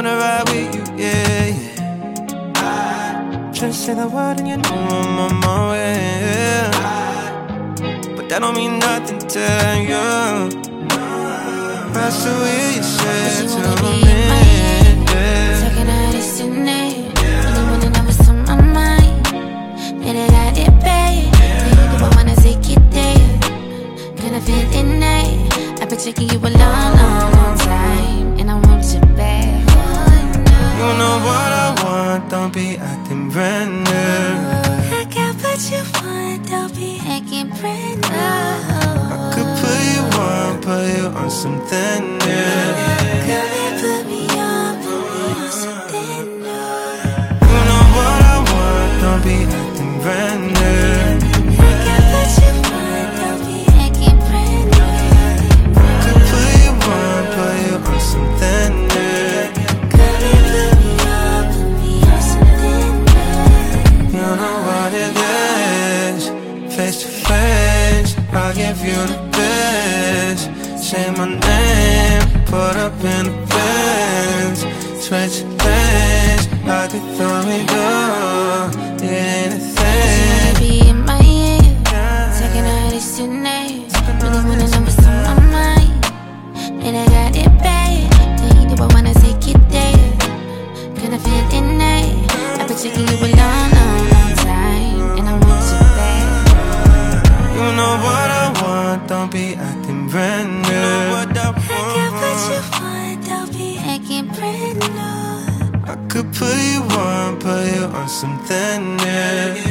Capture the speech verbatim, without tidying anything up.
wanna ride with you, yeah, yeah. Just say the word and you know I'm on my way. But that don't mean nothing to you. That's the way you said to me, yeah. Talking all this tonight. Really wanna know what's on my mind. Let it out it, babe. Baby, do I wanna take it there? Can I feel it night? I've been checking you a long, long, long time, and I want you back. You know what I want, don't be acting brand new. I got what you want, don't be acting brand new. I could put you on, put you on something new. Come and put me on, put me on something new. You know what I want, don't be acting brand new. I got what you want, don't be acting brand new. I could put you on, put you on something new. Come and put me on, put me on something new. You know what it is, face to face, I'll give you the best. Say my name, put up in the Benz. Switch lanes, I could throw it up, anything. Be in my ear, taking all this tonight. Really wanna know what's on my mind. And I got it bad. Hey, do I wanna take it there? Can I feel it night? I've been checking you a long, long, long time, and I want you back. You know what I want, don't be acting brand new. You know what I want. I got what you want, don't be acting brand new. I could put you on, put you on something new.